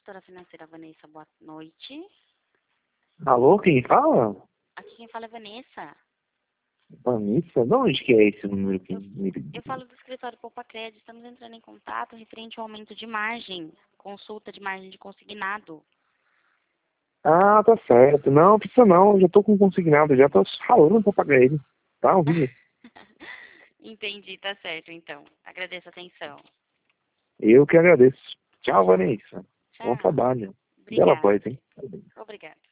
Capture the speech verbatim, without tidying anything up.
corretora financeira Vanessa, boa noite. Alô, quem fala? Aqui quem fala é Vanessa. Vanessa? De onde que é esse número que Eu, me... eu falo do escritório Poupa Crédito, estamos entrando em contato referente ao aumento de margem, consulta de margem de consignado. Ah, tá certo. Não, precisa não, já tô com consignado, já tô falando pra pagar ele. Tá ao vivo. Entendi, tá certo então. Agradeço a atenção. Eu que agradeço. Tchau, Vanessa. Bom Tchau. trabalho. Bela Obrigada. voz, hein? Obrigada.